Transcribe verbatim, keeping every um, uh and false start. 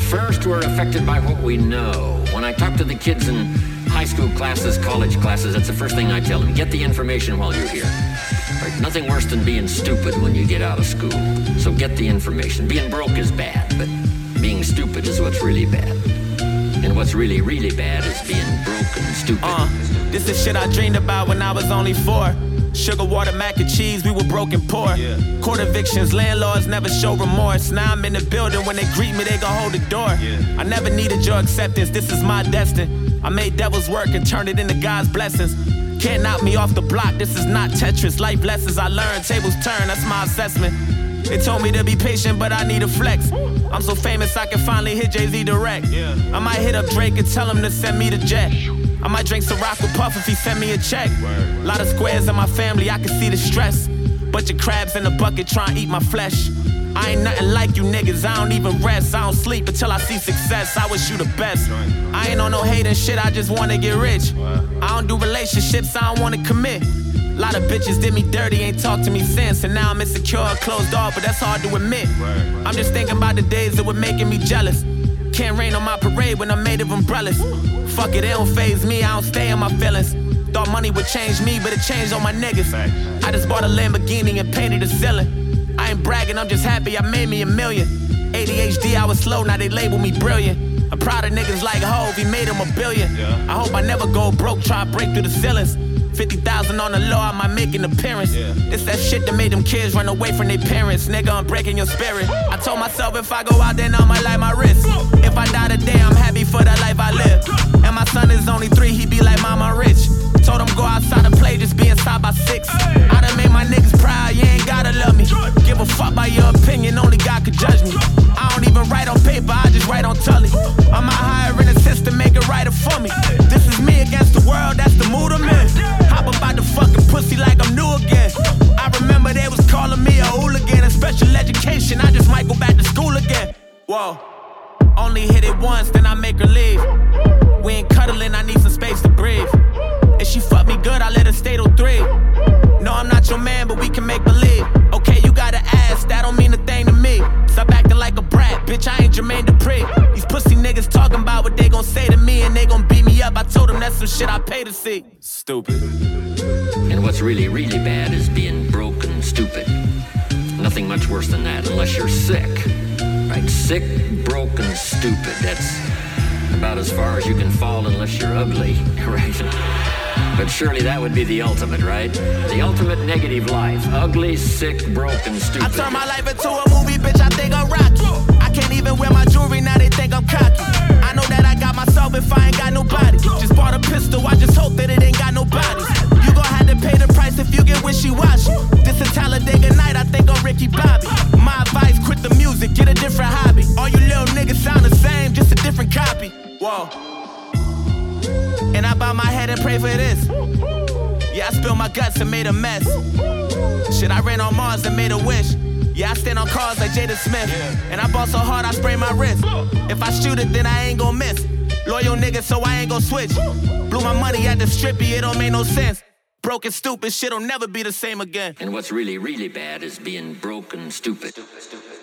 First, we're affected by what we know. When I talk to the kids in high school classes, college classes, that's the first thing I tell them. Get the information while you're here. Right? Nothing worse than being stupid when you get out of school. So get the information. Being broke is bad, but being stupid is what's really bad. And what's really, really bad is being broke and stupid. Uh, this is shit I dreamed about when I was only four. Sugar, water, mac and cheese, we were broken poor. Yeah. Court evictions, landlords never show remorse. Now I'm in the building, when they greet me, they gon' hold the door. Yeah. I never needed your acceptance, this is my destiny. I made devil's work and turned it into God's blessings. Can't knock me off the block, this is not Tetris. Life lessons I learned, tables turn, that's my assessment. They told me to be patient, but I need a flex. I'm so famous I can finally hit Jay-Z direct. Yeah. I might hit up Drake and tell him to send me the jet. I might drink Ciroc with Puff if he send me a check. Word. Lot of squares in my family, I can see the stress. Bunch of crabs in the bucket trying to eat my flesh. I ain't nothing like you niggas, I don't even rest. I don't sleep until I see success, I wish you the best. I ain't on no hating shit, I just wanna get rich. I don't do relationships, I don't wanna commit. Lot of bitches did me dirty, ain't talked to me since. And now I'm insecure, closed off, but that's hard to admit. I'm just thinking about the days that were making me jealous. Can't rain on my parade when I'm made of umbrellas. Fuck it, it don't faze me, I don't stay in my feelings. Thought money would change me, but it changed on my niggas. I just bought a Lamborghini and painted the ceiling. I ain't bragging, I'm just happy I made me a million. A D H D, I was slow, now they label me brilliant. I'm proud of niggas like Hov, he made him a billion. I hope I never go broke, try to break through the ceilings. fifty thousand on the low, I might make an appearance. Yeah. It's that shit that made them kids run away from their parents. Nigga, I'm breaking your spirit. I told myself if I go out, then I might light my wrist. If I die today, I'm happy for the life I live. And my son is only three, he be like, Mama rich. Told him go outside and play, just be inside by six. I done made my niggas proud, you ain't gotta love me. Give a fuck by your opinion, only God could judge me. I don't even write on paper, I just write on Tully. I'm out hiring a system, make it writer for me. This is me against the world, that's the mood I'm in. Hop about the fucking pussy like I'm new again. I remember they was calling me a hooligan. In special education, I just might go back to school again. Whoa, only hit it once, then I make her leave. We ain't cuddling, I need some space to breathe. If she fuck me good, I let her stay till three. No, I'm not your man, but we can make believe. Okay, you got an ass, that don't mean a thing to me. Stop acting like a brat, bitch, I ain't Jermaine Dupri. These pussy niggas talking about what they gon' say to me, and they gon' beat me up. I told them that's some shit I pay to see. Stupid. And what's really, really bad is being broke and stupid. Nothing much worse than that, unless you're sick. Right? Sick, broke, and stupid. That's about as far as you can fall unless you're ugly, right? But surely that would be the ultimate, right? The ultimate negative life. Ugly, sick, broke, and stupid. I turn my life into a movie, bitch, I think I'm Rocky. I can't even wear my jewelry, now they think I'm cocky. I know that I got myself if I ain't got nobody. Just bought a pistol, I just hope that it ain't got no bodies. You gon' have to pay the price if you get wishy-washy. This is Talladega night, I think I'm Ricky Bobby. My advice, quit the music, get a different hobby. All you little niggas sound the same, just a different copy. Whoa. And I bow my head and pray for this. Yeah, I spilled my guts and made a mess. Shit, I ran on Mars and made a wish. Yeah, I stand on cars like Jada Smith. And I ball so hard I sprained my wrist. If I shoot it, then I ain't gon' miss. Loyal nigga, so I ain't gon' switch. Blew my money at the strippy, it don't make no sense. Broke and stupid, shit'll never be the same again. And what's really, really bad is being broke and stupid. Stupid, stupid.